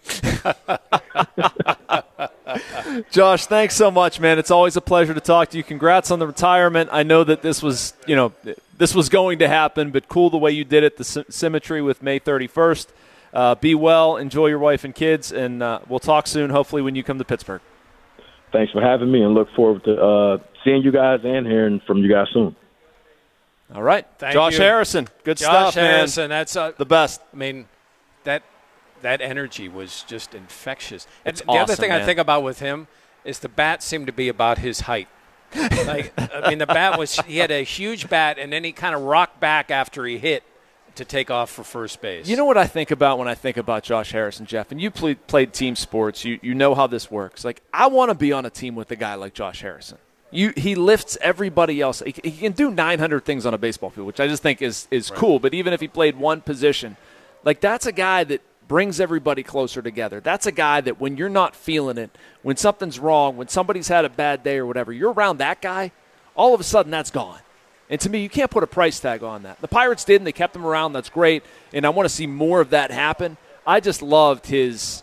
Josh, thanks so much, man. It's always a pleasure to talk to you. Congrats on the retirement. I know that this was, you know, this was going to happen, but cool the way you did it, the sy- symmetry with May thirty-first. Uh, be well, enjoy your wife and kids, and uh, we'll talk soon, hopefully, when you come to Pittsburgh. Thanks for having me, and look forward to uh, seeing you guys and hearing from you guys soon. All right. Thank Josh you. Harrison. Good Josh stuff, Harrison, man. that's uh, the best. I mean, that that energy was just infectious. And It's the other awesome, thing I man. think about with him is the bat seemed to be about his height. Like, I mean, the bat was – he had a huge bat, and then he kind of rocked back after he hit to take off for first base. You know what I think about when I think about Josh Harrison, Jeff? And you played, played team sports. You you know how this works. Like, I want to be on a team with a guy like Josh Harrison. You He lifts everybody else. He, he can do nine hundred things on a baseball field, which I just think is, is Right. cool. But even if he played one position, like, that's a guy that brings everybody closer together. That's a guy that when you're not feeling it, when something's wrong, when somebody's had a bad day or whatever, you're around that guy, all of a sudden that's gone. And to me, you can't put a price tag on that. The Pirates did, and they kept him around. That's great. And I want to see more of that happen. I just loved his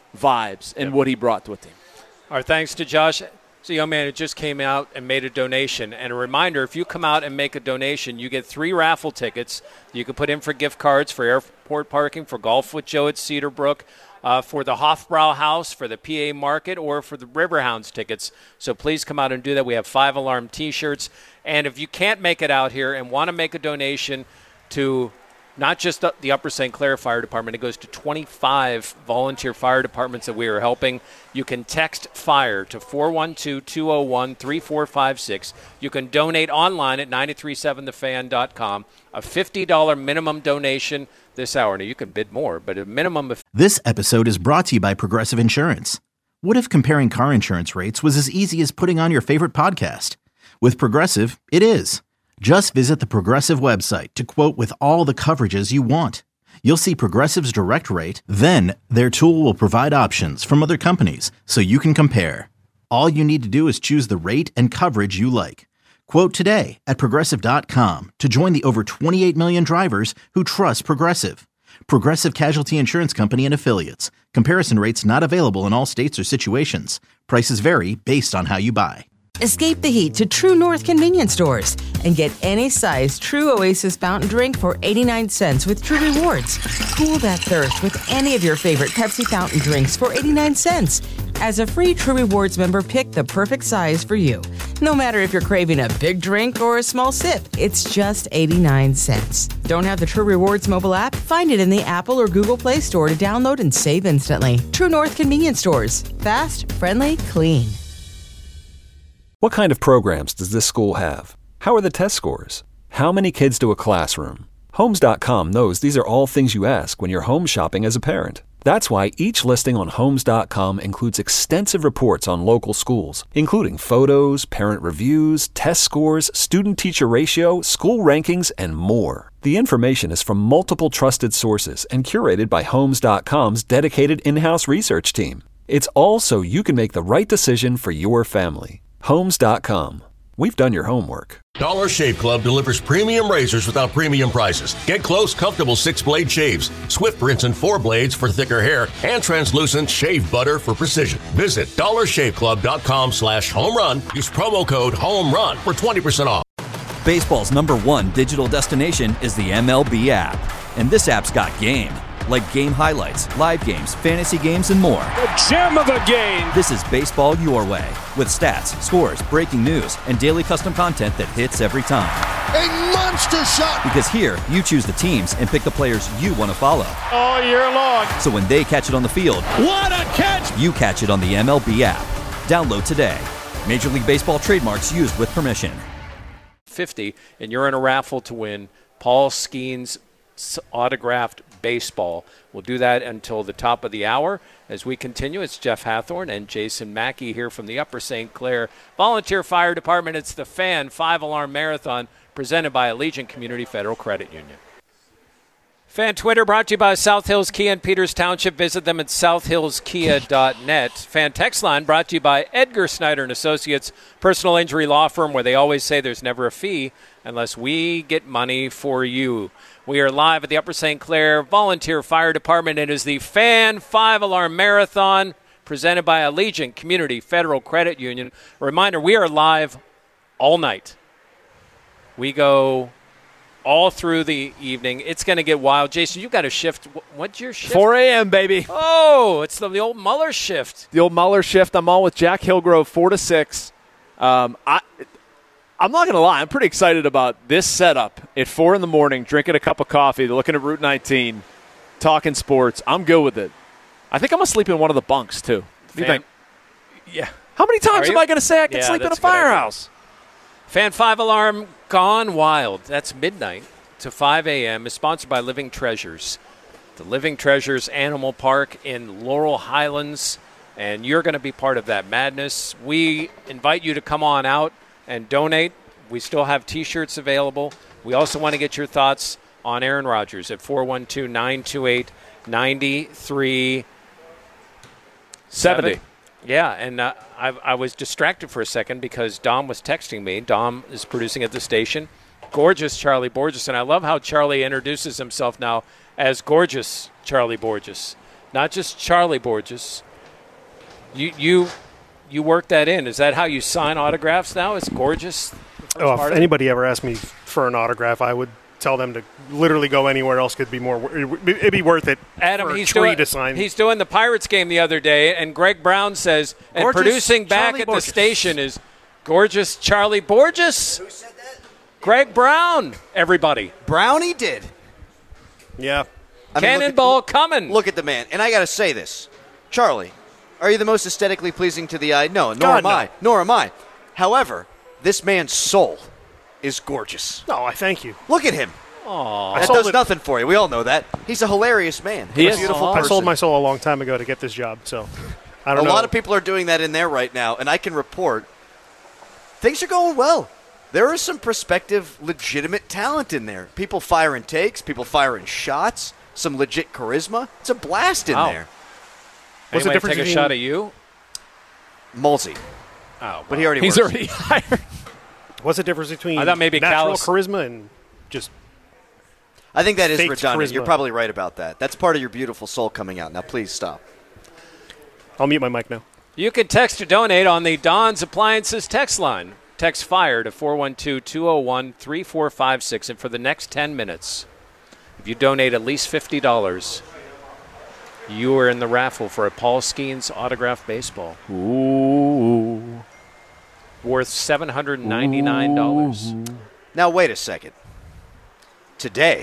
vibes and Yep. what he brought to a team. Our thanks to Josh. It's a young man who just came out and made a donation. And a reminder, if you come out and make a donation, you get three raffle tickets. You can put in for gift cards for airport parking, for Golf with Joe at Cedar Brook, uh, for the Hofbrau House, for the P A Market, or for the Riverhounds tickets. So please come out and do that. We have five-alarm T-shirts. And if you can't make it out here and want to make a donation to not just the Upper Saint Clair Fire Department, it goes to twenty-five volunteer fire departments that we are helping. You can text FIRE to four one two, two zero one, three four five six. You can donate online at nine three seven the fan dot com. A fifty dollars minimum donation this hour. Now, you can bid more, but a minimum of... This episode is brought to you by Progressive Insurance. What if comparing car insurance rates was as easy as putting on your favorite podcast? With Progressive, it is. Just visit the Progressive website to quote with all the coverages you want. You'll see Progressive's direct rate, then their tool will provide options from other companies so you can compare. All you need to do is choose the rate and coverage you like. Quote today at Progressive dot com to join the over twenty-eight million drivers who trust Progressive. Progressive Casualty Insurance Company and Affiliates. Comparison rates not available in all states or situations. Prices vary based on how you buy. Escape the heat to True North convenience stores and get any size True Oasis fountain drink for eighty-nine cents with True Rewards. Cool that thirst with any of your favorite Pepsi fountain drinks for eighty-nine cents. As a free True Rewards member, pick the perfect size for you. No matter if you're craving a big drink or a small sip, it's just eighty-nine cents. Don't have the True Rewards mobile app? Find it in the Apple or Google Play Store to download and save instantly. True North convenience stores. Fast, friendly, clean. What kind of programs does this school have? How are the test scores? How many kids do a classroom? Homes dot com knows these are all things you ask when you're home shopping as a parent. That's why each listing on Homes dot com includes extensive reports on local schools, including photos, parent reviews, test scores, student-teacher ratio, school rankings, and more. The information is from multiple trusted sources and curated by Homes dot com's dedicated in-house research team. It's all so you can make the right decision for your family. Homes dot com. We've done your homework. Dollar Shave Club delivers premium razors without premium prices. Get close, comfortable six-blade shaves, Swift rinse and four blades for thicker hair, and translucent shave butter for precision. Visit dollar shave club dot com slash home run. Use promo code HOMERUN for twenty percent off. Baseball's number one digital destination is the M L B app. And this app's got game. Like game highlights, live games, fantasy games, and more. The gem of the game! This is baseball your way, with stats, scores, breaking news, and daily custom content that hits every time. A monster shot! Because here, you choose the teams and pick the players you want to follow. All year long. So when they catch it on the field, what a catch! You catch it on the M L B app. Download today. Major League Baseball trademarks used with permission. fifty, and you're in a raffle to win Paul Skeens autographed baseball. We'll do that until the top of the hour. As we continue, it's Jeff Hathorn and Jason Mackey here from the Upper Saint Clair Volunteer Fire Department. It's the Fan five-Alarm Marathon presented by Allegiant Community Federal Credit Union. Fan Twitter brought to you by South Hills Kia in Peters Township. Visit them at south hills kia dot net. Fan Text Line brought to you by Edgar Snyder and Associates, personal injury law firm where they always say there's never a fee unless we get money for you. We are live at the Upper Saint Clair Volunteer Fire Department. It is the Fan five-Alarm Marathon presented by Allegiant Community Federal Credit Union. A reminder, we are live all night. We go all through the evening. It's going to get wild. Jason, you've got a shift. What's your shift? four a.m., baby. Oh, it's the, the old Muller shift. The old Muller shift. I'm on with Jack Hillgrove, four to six. Um, I, I'm not going to lie. I'm pretty excited about this setup at four in the morning, drinking a cup of coffee, looking at Route nineteen, talking sports. I'm good with it. I think I'm going to sleep in one of the bunks, too. What do you think? Yeah. How many times am I going to say I can yeah, sleep in a that's a good idea. firehouse? Fan five-Alarm gone wild. That's midnight. to five a.m. is sponsored by Living Treasures. The Living Treasures Animal Park in Laurel Highlands, and you're going to be part of that madness. We invite you to come on out and donate. We still have T-shirts available. We also want to get your thoughts on Aaron Rodgers at four one two, nine two eight, nine three seven zero. Yeah, and uh, I, I was distracted for a second because Dom was texting me. Dom is producing at the station. Gorgeous Charlie Borges, and I love how Charlie introduces himself now as Gorgeous Charlie Borges, not just Charlie Borges. You you you work that in. Is that how you sign autographs now? It's Gorgeous? Oh, if anybody ever asked me for an autograph, I would tell them to literally go anywhere else. Could be more. It'd be worth it. Adam, for a he's tree doing to sign. he's doing the Pirates game the other day, and Greg Brown says, and Gorgeous producing back Charlie at Borges. the station is Gorgeous Charlie Borges. Who said that? Greg Brown. Everybody. Brownie did. Yeah. I mean, Cannonball look at, coming. Look at the man, and I got to say this, Charlie. Are you the most aesthetically pleasing to the eye? No, nor God, am I. no. Nor am I. However, this man's soul is gorgeous. No, I thank you. Look at him. Aww. That does nothing for you. We all know that. He's a hilarious man. He a is. beautiful I person. sold my soul a long time ago to get this job, so I a don't know. lot of people are doing that in there right now, and I can report things are going well. There is some prospective, legitimate talent in there. People firing takes, people firing shots, some legit charisma. It's a blast in Wow. there. What's the difference take a shot at you? Mulsey. Oh, well. But he already He's works. already hired. What's the difference between I thought maybe natural Callis- charisma and just I think that is faked redundant. charisma? You're probably right about that. That's part of your beautiful soul coming out. Now, please stop. I'll mute my mic now. You can text to donate on the Don's Appliances text line. Text FIRE to four one two, two oh one, three four five six. And for the next ten minutes, if you donate at least fifty dollars, you are in the raffle for a Paul Skeens autographed baseball. Ooh. Worth seven hundred ninety-nine dollars. Now, wait a second. Today,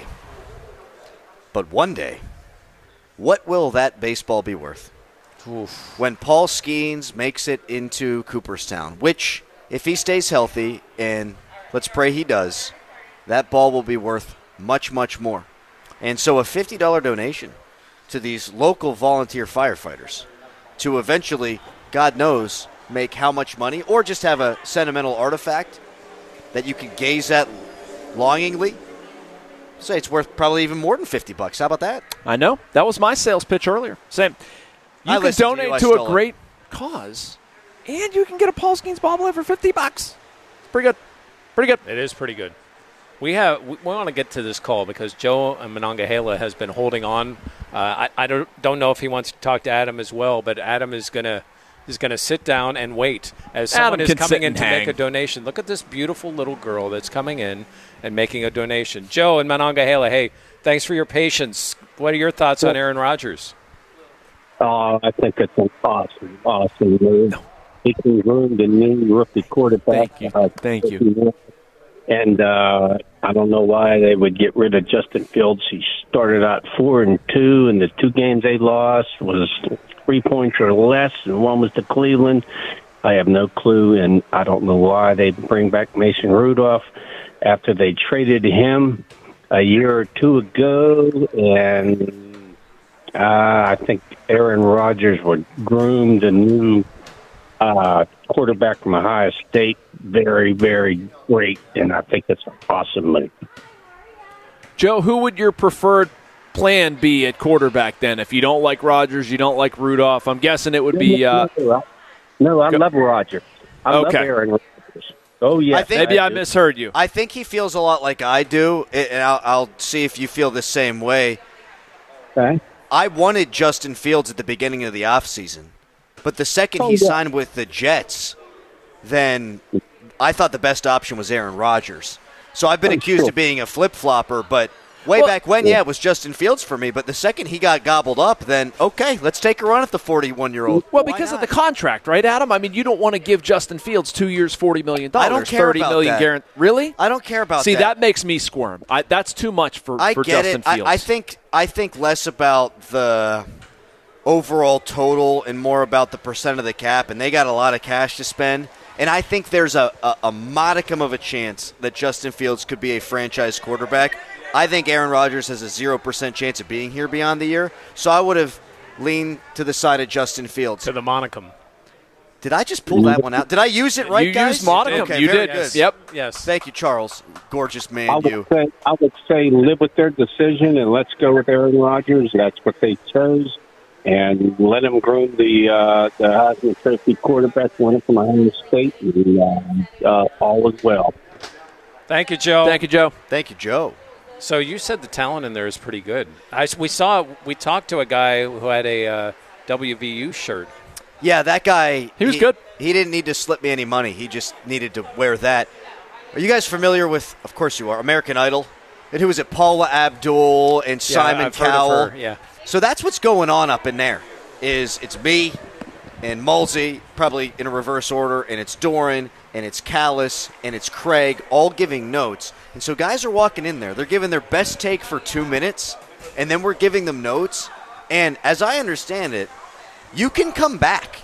but one day, what will that baseball be worth? Oof. When Paul Skeens makes it into Cooperstown, which, if he stays healthy, and let's pray he does, that ball will be worth much, much more. And so a fifty dollars donation to these local volunteer firefighters to eventually, God knows, make how much money, or just have a sentimental artifact that you can gaze at longingly. Say it's worth probably even more than fifty bucks. How about that? I know. That was my sales pitch earlier. Same. You I can listened to donate you. I to, stole a it. great cause, and you can get a Paul Skeens bobblehead for fifty bucks. Pretty good. Pretty good. It is pretty good. We have we want to get to this call because Joe Monongahela has been holding on. Uh, I, I don't don't know if he wants to talk to Adam as well, but Adam is gonna is gonna sit down and wait as someone Adam is can coming sit in and to make hang. a donation. Look at this beautiful little girl that's coming in and making a donation. Joe and Monongahela, hey, thanks for your patience. What are your thoughts on Aaron Rodgers? Oh, I think it's an awesome, awesome move. He can groom the new rookie quarterback. Thank you. Uh, Thank you. And uh, I don't know why they would get rid of Justin Fields. He started out four and two, and the two games they lost was three points or less, and one was to Cleveland. I have no clue, and I don't know why they bring back Mason Rudolph after they traded him a year or two ago, and uh, I think Aaron Rodgers would groom the new uh, quarterback from Ohio State very, very great, and I think that's an awesome move. Joe, who would your preferred plan be at quarterback then? If you don't like Rodgers, you don't like Rudolph, I'm guessing it would be uh, – No, I love Roger. I love Okay. Aaron Rodgers. Oh, yeah. I think- maybe I do. misheard you. I think he feels a lot like I do, and I'll, I'll see if you feel the same way. Okay. I wanted Justin Fields at the beginning of the offseason, but the second Oh, he yeah. signed with the Jets, then I thought the best option was Aaron Rodgers. So I've been Oh, accused sure. of being a flip-flopper, but way Well- back when, yeah, it was Justin Fields for me. But the second he got gobbled up, then, okay, let's take a run at the forty-one-year-old. Well, because of the contract, right, Adam? I mean, you don't want to give Justin Fields two years, forty million dollars. I don't care thirty about million that. guarantee. Really? I don't care about See, that. that makes me squirm. I, that's too much for, I for get Justin it. I, Fields. I think I think less about the overall total and more about the percent of the cap, and they got a lot of cash to spend. And I think there's a, a, a modicum of a chance that Justin Fields could be a franchise quarterback. I think Aaron Rodgers has a zero percent chance of being here beyond the year. So I would have leaned to the side of Justin Fields. To the Monicum. Did I just pull that one out? Did I use it right, you guys? used Monicum. Okay, you very did. good. Yep. Yes. Thank you, Charles. Gorgeous man, I would you. say I would say live with their decision and let's go with Aaron Rodgers. That's what they chose, and let him groom the uh, the Heisman Trophy quarterback winner from Ohio State, and uh, uh, all is well. Thank you, Joe. Thank you, Joe. Thank you, Joe. So you said the talent in there is pretty good. I, we saw, we talked to a guy who had a uh, W V U shirt. Yeah, that guy. He was good. He didn't need to slip me any money. He just needed to wear that. Are you guys familiar with, of course you are, American Idol? And who was it, Paula Abdul and Simon I've heard of Cowell? her, yeah. So that's what's going on up in there. Is it's me and Mulsey, probably in a reverse order, and it's Doran, and it's Callis, and it's Craig, all giving notes. And so guys are walking in there. They're giving their best take for two minutes, and then we're giving them notes. And as I understand it, you can come back.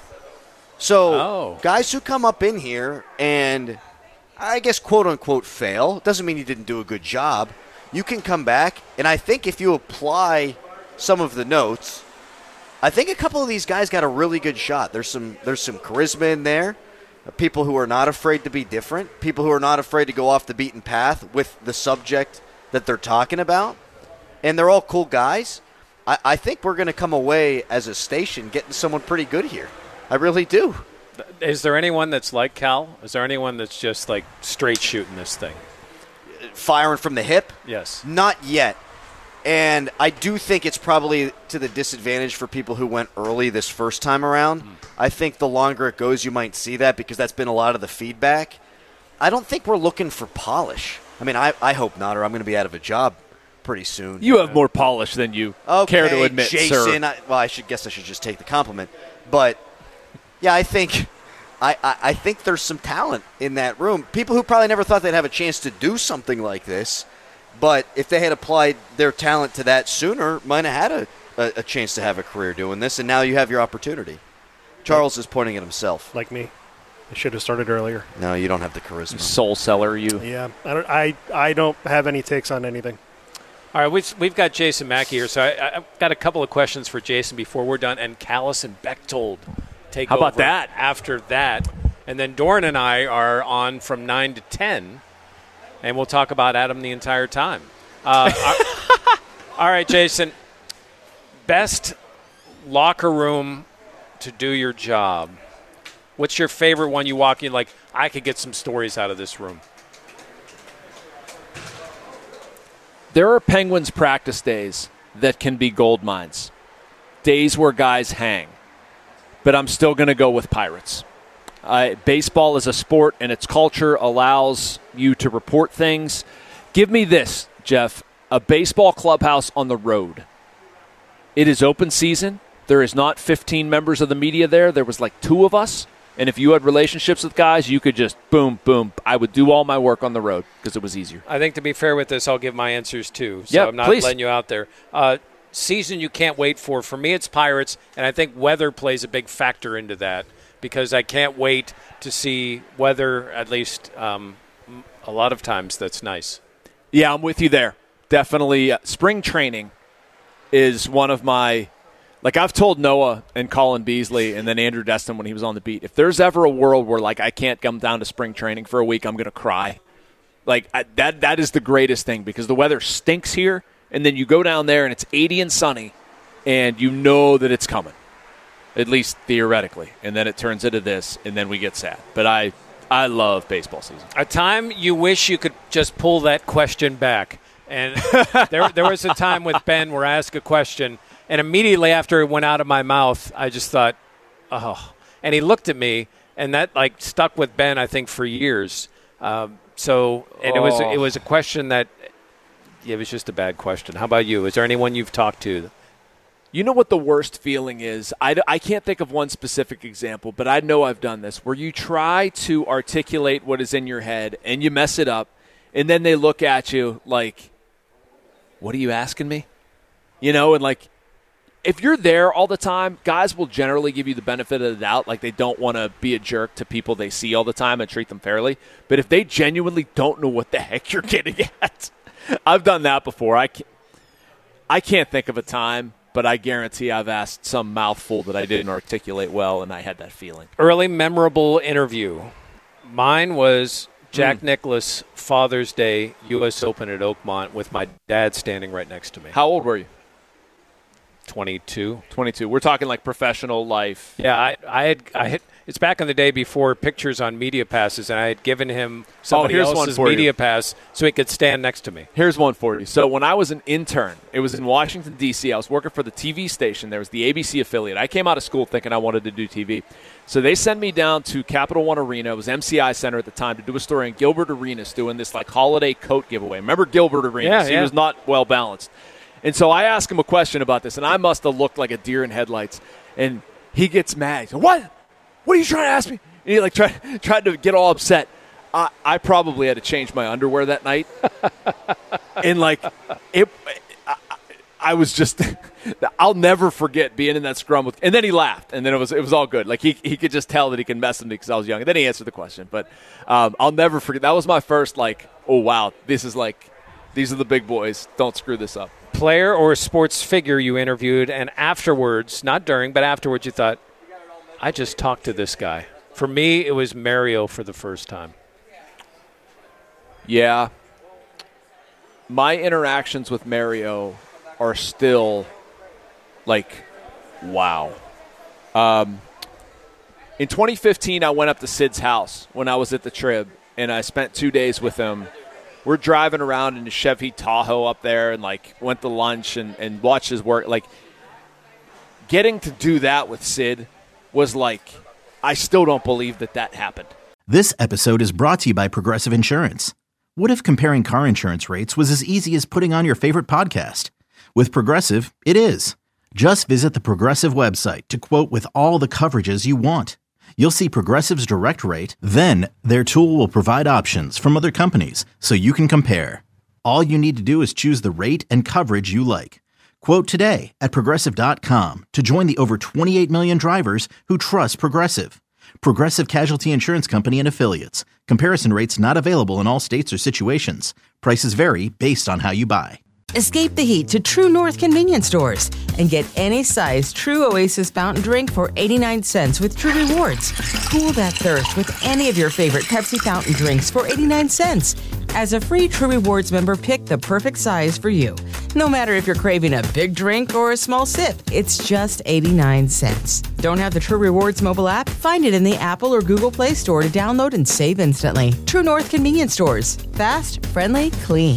So Oh. guys who come up in here and I guess quote-unquote fail, doesn't mean you didn't do a good job. You can come back, and I think if you apply some of the notes, I think a couple of these guys got a really good shot. There's some there's some charisma in there, people who are not afraid to be different, people who are not afraid to go off the beaten path with the subject that they're talking about, and they're all cool guys. I, I think we're going to come away as a station getting someone pretty good here. I really do. Is there anyone that's like Cal? Is there anyone that's just like straight shooting this thing? Firing from the hip? Yes. Not yet. And I do think it's probably to the disadvantage for people who went early this first time around. Mm. I think the longer it goes, you might see that because that's been a lot of the feedback. I don't think we're looking for polish. I mean, I, I hope not, or I'm going to be out of a job pretty soon. You have more polish than you okay, care to admit, Jason, sir. I, well, I should guess I should just take the compliment. But, yeah, I think I, I, I think there's some talent in that room. People who probably never thought they'd have a chance to do something like this, but if they had applied their talent to that sooner, might have had a, a, a chance to have a career doing this, and now you have your opportunity. Charles is pointing at himself. Like me. I should have started earlier. No, you don't have the charisma. Soul seller, you. Yeah, I don't, I, I don't have any takes on anything. All right, we've, we've got Jason Mackey here, so I, I've got a couple of questions for Jason before we're done, and Callis and Bechtold take How over about that? after that. And then Doran and I are on from nine to ten, and we'll talk about Adam the entire time. Uh, all right, Jason, best locker room to do your job. What's your favorite one you walk in, like, I could get some stories out of this room? There are Penguins practice days that can be gold mines, days where guys hang. But I'm still going to go with Pirates. Uh, baseball is a sport, and its culture allows you to report things. Give me this, Jeff, a baseball clubhouse on the road. It is open season. There is not fifteen members of the media there. There was like two of us. And if you had relationships with guys, you could just boom, boom. I would do all my work on the road because it was easier. I think to be fair with this, I'll give my answers too. So Yep, I'm not please. letting you out there. Uh, season you can't wait for. For me, it's Pirates, and I think weather plays a big factor into that because I can't wait to see weather, at least um, a lot of times that's nice. Yeah, I'm with you there. Definitely. Uh, spring training is one of my – like I've told Noah and Colin Beasley and then Andrew Destin when he was on the beat, if there's ever a world where like I can't come down to spring training for a week, I'm going to cry. Like I, that that is the greatest thing because the weather stinks here, and then you go down there and it's eighty and sunny, and you know that it's coming, at least theoretically, and then it turns into this, and then we get sad. But I I love baseball season. A time you wish you could just pull that question back. And there there was a time with Ben where I asked a question, and immediately after it went out of my mouth, I just thought, oh. And he looked at me, and that like stuck with Ben, I think, for years. Um, so, and it was Oh. it was a question that it was just a bad question. How about you? Is there anyone you've talked to? You know what the worst feeling is? I, I can't think of one specific example, but I know I've done this, where you try to articulate what is in your head, and you mess it up, and then they look at you like, what are you asking me? You know, and like, if you're there all the time, guys will generally give you the benefit of the doubt. Like, they don't want to be a jerk to people they see all the time and treat them fairly. But if they genuinely don't know what the heck you're getting at, I've done that before. I can't, I can't think of a time, but I guarantee I've asked some mouthful that I didn't articulate well, and I had that feeling. Early memorable interview. Mine was Jack Mm. Nicklaus, Father's Day, U S Open at Oakmont, with my dad standing right next to me. How old were you? twenty-two. twenty-two. We're talking like professional life. Yeah, I, I had, I had. It's back in the day before pictures on media passes, and I had given him somebody oh, here's else's one for media you. pass so he could stand next to me. Here's one for you. So when I was an intern, it was in Washington, D C I was working for the T V station. There was the A B C affiliate. I came out of school thinking I wanted to do T V. So they sent me down to Capital One Arena. It was M C I Center at the time to do a story on Gilbert Arenas doing this like holiday coat giveaway. Remember Gilbert Arenas? Yeah, he yeah. was not well balanced. And so I asked him a question about this, and I must have looked like a deer in headlights. And he gets mad. He said, what? What are you trying to ask me? And he like tried, tried to get all upset. I, I probably had to change my underwear that night. And like, it, I, I was just, I'll never forget being in that scrum with, and then he laughed, and then it was it was all good. Like he he could just tell that he could mess with me because I was young. And then he answered the question. But um, I'll never forget. That was my first like, oh wow, this is like, these are the big boys. Don't screw this up. Player or sports figure you interviewed, and afterwards, not during, but afterwards, you thought, I just talked to this guy. For me, it was Mario for the first time. Yeah. My interactions with Mario are still like, wow. Um, in twenty fifteen, I went up to Sid's house when I was at the Trib, and I spent two days with him. We're driving around in the Chevy Tahoe up there and, like, went to lunch and, and watched his work. Like, getting to do that with Sid was like, I still don't believe that that happened. This episode is brought to you by Progressive Insurance. What if comparing car insurance rates was as easy as putting on your favorite podcast? With Progressive, it is. Just visit the Progressive website to quote with all the coverages you want. You'll see Progressive's direct rate, then their tool will provide options from other companies so you can compare. All you need to do is choose the rate and coverage you like. Quote today at Progressive dot com to join the over twenty-eight million drivers who trust Progressive. Progressive Casualty Insurance Company and Affiliates. Comparison rates not available in all states or situations. Prices vary based on how you buy. Escape the heat to True North convenience stores and get any size True Oasis fountain drink for eighty-nine cents with True Rewards. Cool that thirst with any of your favorite Pepsi fountain drinks for eighty-nine cents. As a free True Rewards member, pick the perfect size for you. No matter if you're craving a big drink or a small sip, it's just eighty-nine cents. Don't have the True Rewards mobile app? Find it in the Apple or Google Play Store to download and save instantly. True North convenience stores. Fast, friendly, clean.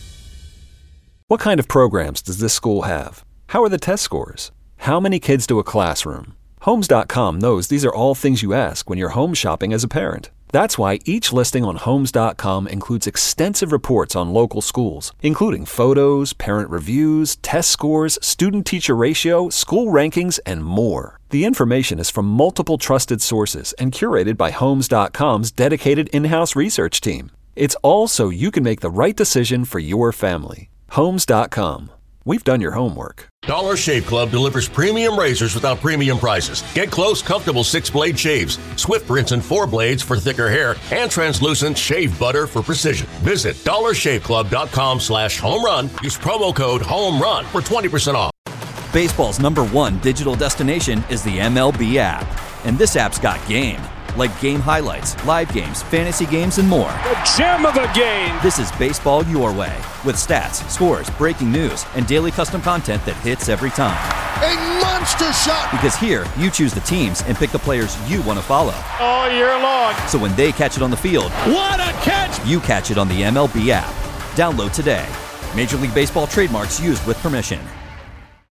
What kind of programs does this school have? How are the test scores? How many kids do a classroom? Homes dot com knows these are all things you ask when you're home shopping as a parent. That's why each listing on Homes dot com includes extensive reports on local schools, including photos, parent reviews, test scores, student-teacher ratio, school rankings, and more. The information is from multiple trusted sources and curated by Homes dot com's dedicated in-house research team. It's all so you can make the right decision for your family. Homes dot com. We've done your homework. Dollar Shave Club delivers premium razors without premium prices. Get close, comfortable six-blade shaves, Swift rinse and four blades for thicker hair, and translucent shave butter for precision. Visit dollar shave club dot com slash home run. Use promo code HOMERUN for twenty percent off. Baseball's number one digital destination is the M L B app. And this app's got game. Like game highlights, live games, fantasy games, and more. The gem of the game! This is baseball your way, with stats, scores, breaking news, and daily custom content that hits every time. A monster shot! Because here, you choose the teams and pick the players you want to follow. All year long. So when they catch it on the field, what a catch! You catch it on the M L B app. Download today. Major League Baseball trademarks used with permission.